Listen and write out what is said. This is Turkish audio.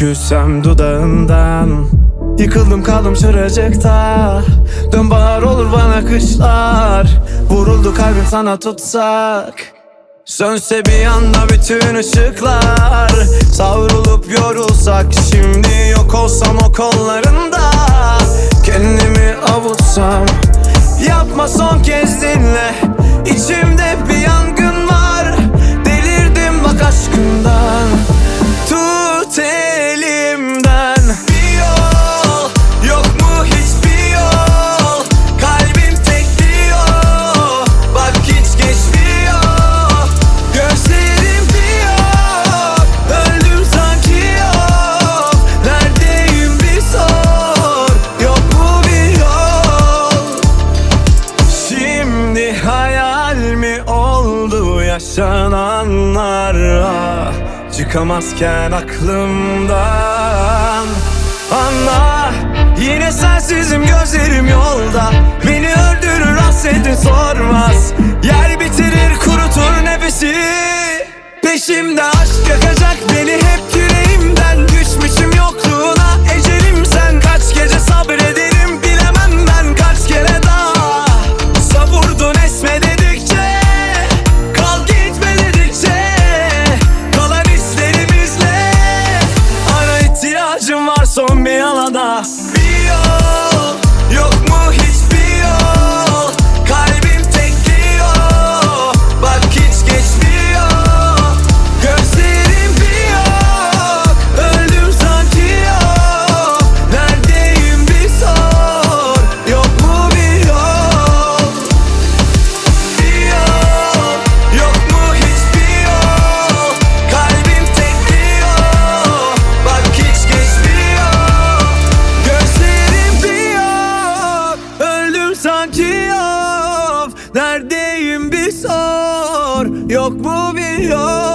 küsem dudağından. Yıkıldım kaldım şuracıkta. Dön bahar olur bana kışlar. Vuruldu kalbim sana tutsak. Sönse bir anda bütün ışıklar. Savrulup yorulsak. Şimdi yok olsam o kollarında. Kendimi avutsam. Yapma son kez dinle. İçimde bir yangın var. Delirdim bak aşkından. Tut elimden. Bir yol yok mu hiçbir yol. Kalbim tek diyor. Bak hiç geçmiyor. Gözlerim bir yok. Öldüm sanki yok. Neredeyim bir sor. Yok mu bir yol. Şimdi hayal mi oldu yaşananlar? Çıkamazken aklımdan. Anla, yine sensizim gözlerim yolda. Beni öldürür hasretin sormaz. Yer bitirir kurutur nefesi. Peşimde aşk yakacak beni hep yüreğimden. Düşmüşüm yokluğuna ecelim sen. Kaç gece sabrederim bilemem ben kaç kere daha. Savurdun esme dedikçe, kal gitme dedikçe. Kalan hislerimizle ara ihtiyacım var son bir alada. Bir yol yok mu hiçbir yol. Kalbim tek diyor. Bak hiç geçmiyor. Gözlerim bir yok. Öldüm sanki yok. Neredeyim bir sor. Yok mu bir yol. Bir yol yok mu hiçbir yol. Kalbim tek diyor. Bak hiç geçmiyor. Gözlerim bir yok. Öldüm sanki yok. Neredeyim bir sor. Yok mu bir yol.